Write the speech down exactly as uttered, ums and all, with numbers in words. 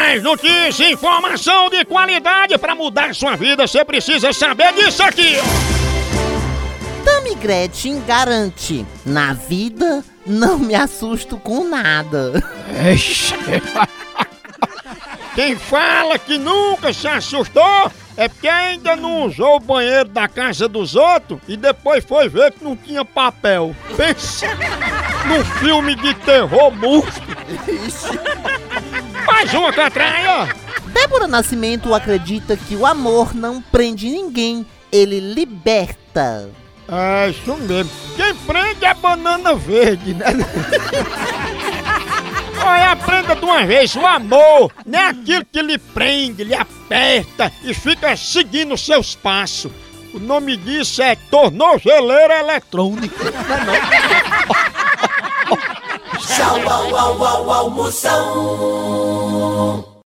mais notícias e informação de qualidade para mudar sua vida. Você precisa saber disso aqui. Tammy Gretchen garante: na vida não me assusto com nada. Quem fala que nunca se assustou é porque ainda não usou o banheiro da casa dos outros e depois foi ver que não tinha papel. Pensa num filme de terror monstro. Mais uma catraia. Débora Nascimento acredita que o amor não prende ninguém, ele liberta. É isso mesmo. Quem prende é banana verde, né? Olha, aprenda de uma vez, o amor não é aquilo que lhe prende, lhe aperta e fica seguindo seus passos. O nome disso é tornozeleira eletrônica. Tchau, au, au, au, almoção.